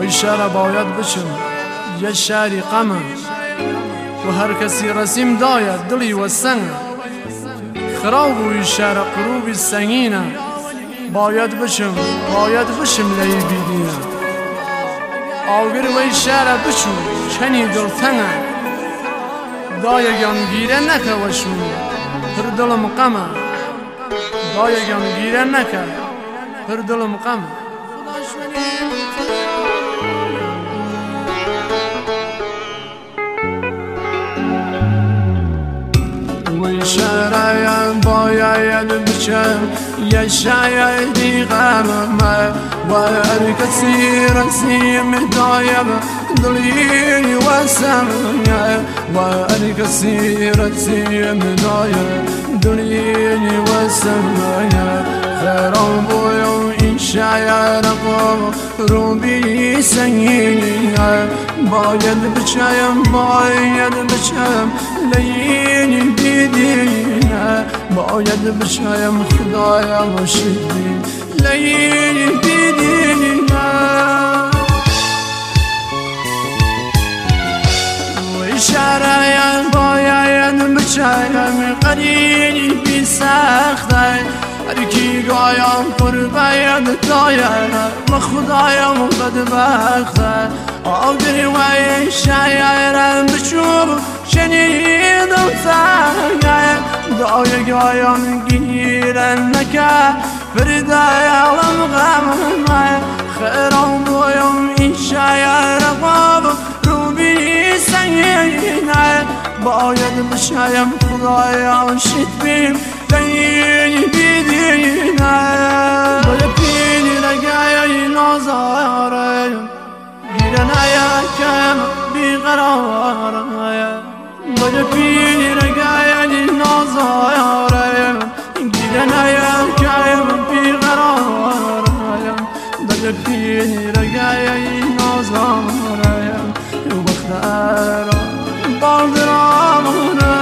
وی شهر باید بچم یه شهری غمه و هر کسی رسیم داید دلی و سنگ خراب وی شهر قروبی سنگینه باید بچم لی بیدینه آگر وی شهر بچو کنی دلتنه دایگم گیره نکه وشون پر دلم غمه دایگم گیره نکه پر دلم غمه وی شهر باید بچم یه شهری غمه و هر کسی رسیم دایم دلی و سنگه و هر کسی رسیم دایم دلی و سنگه خرام بویم این شهر قروبی سنگینه باید بچم لین بیدینه باید بچم خدایا شدی لین بیدینه وی شهر باید بچم قریبی سخته هر کی گایم پر باید داید و خدایم بدبخته آگر وی شهر بچوب شنیدم سنگه دایگایم گیرن نکه فردایالم غمه خیرم بویم این شهر قروبی سنگینه باید بشایم خدایا شد بیم لین بیدینه باید پینی لگه نازاره گیرن کم بیقراره باید پینی لگه نازاره گیرن کم بیقراره باید پینی لگه نازاره بختر بالدرانه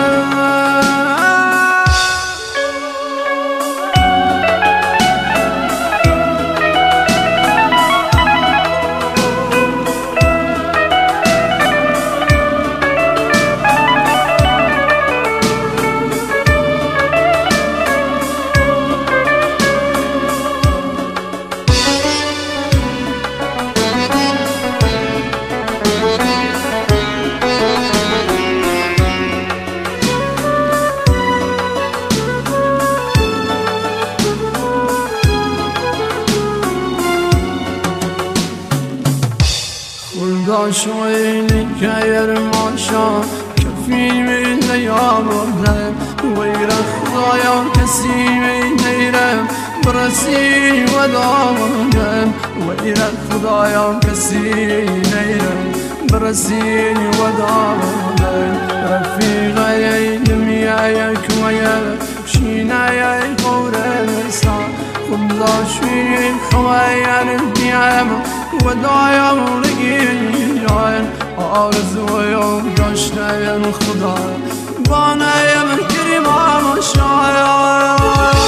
شويني كاير ماشا كفي من ليامرهم وير خدايا كسي من نيرم برسي ودامرهم وير خدايا كسي نيرم برسي ودامرهم رفيقي دميايك ويا شينايا قورسا خدا شوي خوايا الديام ودايم لگیان آرزویم داشتم خدا بانایم کریمم شاید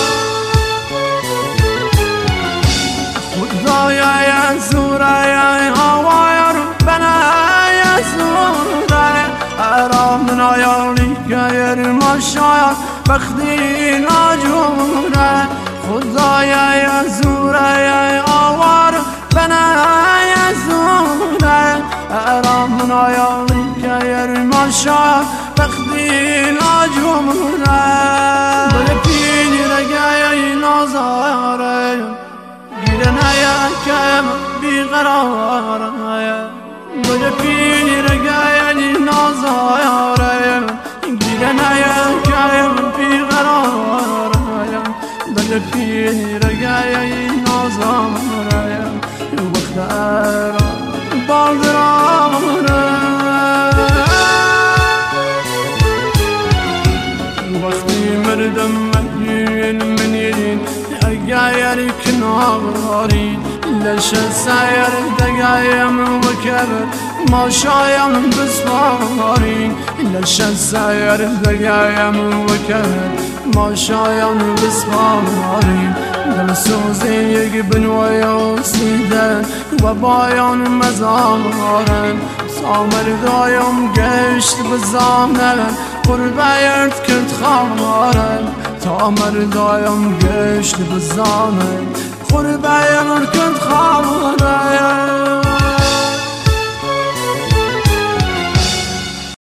خدایا زورای هوای بنای زورای آرام نایالی که ماشاید بختی ناجوره خدایا زورای هوای بنای زورای آرام نایالی که ماشاید بختی ناجوره بلپینی رگای نازاره گیرنایا کم بیقراره بلپینی رگای نازاره گیرنایا کم بیقراره بلپینی رگای نازاره بختر بالدرانه وقتی مردم منين اقاير كناري ليش ساير دقايم وكبر ما شايم بسفاري ليش ساير دقايم وكبر ما شايم بسفاري دل دلسوزی یک بنوی سیدن و بایان مزارن سامر دایم گشت بزامن قربه یرد کرد خامارن سامر دایم گشت بزامن قربه یرد